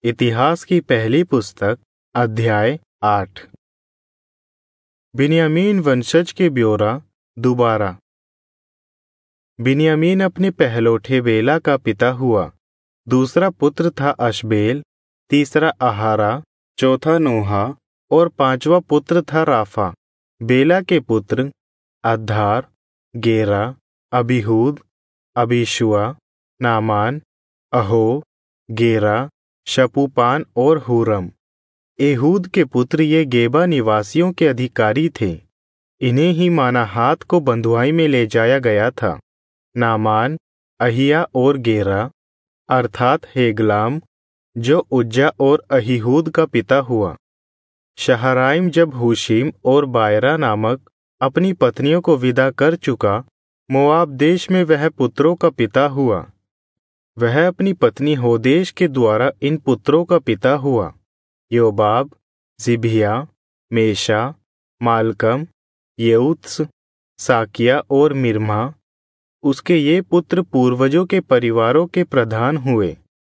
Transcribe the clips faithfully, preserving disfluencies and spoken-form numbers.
इतिहास की पहली पुस्तक अध्याय आठ। बिन्यामीन वंशज के ब्यौरा दोबारा। बिन्यामीन अपने पहलौठे बेला का पिता हुआ। दूसरा पुत्र था अशबेल, तीसरा अहारा, चौथा नोहा और पांचवा पुत्र था राफा। बेला के पुत्र अद्धार, गेरा, अबीहूद, अबीशुआ, नामान, अहो, गेरा, शपूपान और हूरम। एहूद के पुत्र ये गेबा निवासियों के अधिकारी थे। इन्हें ही मानाहात को बंधुआई में ले जाया गया था। नामान, अहिया और गेरा अर्थात हेगलाम, जो उज्जा और अहीहूद का पिता हुआ। शहराइम जब हुशीम और बायरा नामक अपनी पत्नियों को विदा कर चुका, मोआब देश में वह पुत्रों का पिता हुआ। वह अपनी पत्नी होदेश के द्वारा इन पुत्रों का पिता हुआ। योबाब, जिभिया, मेशा, मालकम, येउत्स, साकिया और मिर्मा। उसके ये पुत्र पूर्वजों के परिवारों के प्रधान हुए।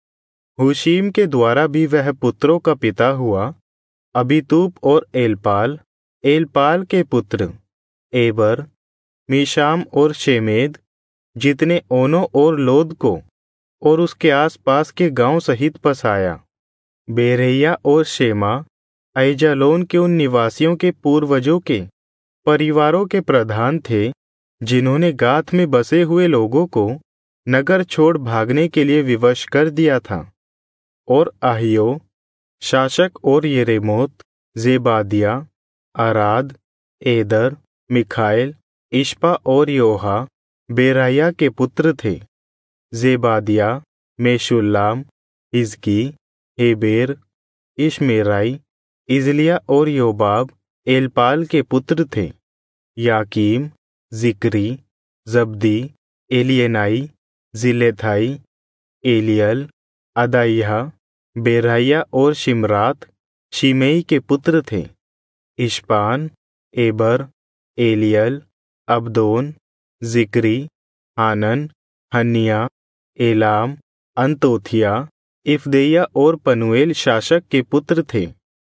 हुशीम के द्वारा भी वह पुत्रों का पिता हुआ। अबीतूब और एलपाल। एलपाल के पुत्र एबर, मीशाम और शेमेद, जितने ओनो और लोद को और उसके आसपास के गांव सहित बसाया। बेरैया और शेमा ऐजालोन के उन निवासियों के पूर्वजों के परिवारों के प्रधान थे, जिन्होंने गाथ में बसे हुए लोगों को नगर छोड़ भागने के लिए विवश कर दिया था। और आहियो, शाशक और येरेमोत, जेबादिया, अराद, एदर, मिखाएल, इश्पा और योहा बेराया के पुत्र थे। जेबादिया, मेशुल्लाम, हिजकी, हेबेर, इश्मेराई, इजलिया और योबाब एलपाल के पुत्र थे। याकीम, जिक्री, जब्दी, एलियनाई, जिलेथाई, एलियल, अदाइहा, बेराया और शिमरात शिमेई के पुत्र थे। इश्पान, एबर, एलियल, अब्दोन, जिक्री, हानन, हनिया, एलाम, अंतोथिया, इफ्देया और पनुएल शासक के पुत्र थे।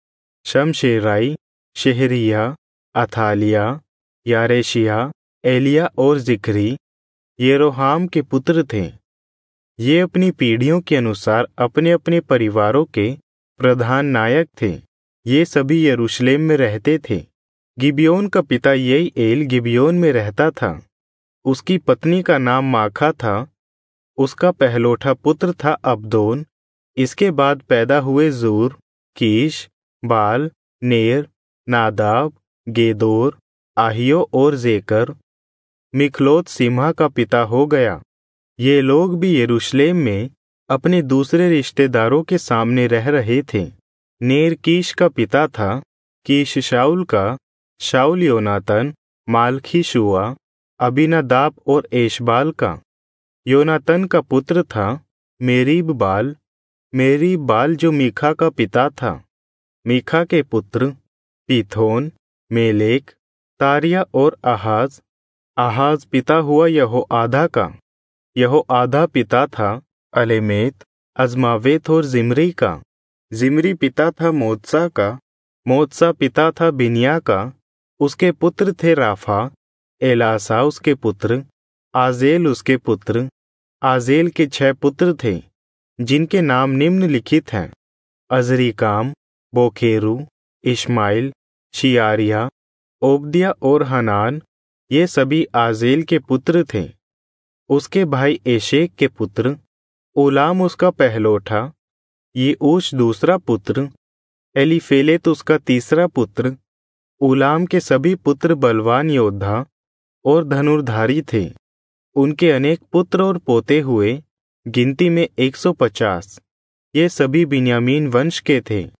शमशेराई, शेहरिया, अथालिया, यारेशिया, एलिया और जिक्री येरोहाम के पुत्र थे। ये अपनी पीढ़ियों के अनुसार अपने अपने परिवारों के प्रधान नायक थे। ये सभी यरूशलेम में रहते थे। गिबियोन का पिता यईएल गिबियोन में रहता था। उसकी पत्नी का नाम माखा था। उसका पहलोठा पुत्र था अब्दोन। इसके बाद पैदा हुए जूर, कीश, बाल, नेर, नादाब, गेदोर, आहियो और जेकर। मिखलोत सिम्हा का पिता हो गया। ये लोग भी यरूशलेम में अपने दूसरे रिश्तेदारों के सामने रह रहे थे। नेर कीश का पिता था, कीश शाऊल का, शाऊल योनातन, मालखीशुआ, अबीनादाब और एशबाल का। योनातन का पुत्र था मेरीब बाल। मेरीब बाल जो मीखा का पिता था। मीखा के पुत्र पीथोन, मेलेक, तारिया और आहाज। आहाज पिता हुआ यहोआदा का। यहोआदा पिता था अलेमेत, अजमावेत और जिमरी का। जिमरी पिता था मोत्सा का। मोत्सा पिता था बिनिया का। उसके पुत्र थे राफा, एलासा उसके पुत्र, आजेल उसके पुत्र। आजेल के छह पुत्र थे, जिनके नाम निम्नलिखित हैं: अजरीकाम, बोखेरू, इश्माइल, शियारिया, ओबदिया और हनान। ये सभी आजेल के पुत्र थे। उसके भाई एशेक के पुत्र ओलाम उसका पहलोठा, येऊश दूसरा पुत्र, एलीफेलेत उसका तीसरा पुत्र। ओलाम के सभी पुत्र बलवान योद्धा और धनुर्धारी थे। उनके अनेक पुत्र और पोते हुए, गिनती में एक सौ पचास। ये सभी बिन्यामीन वंश के थे।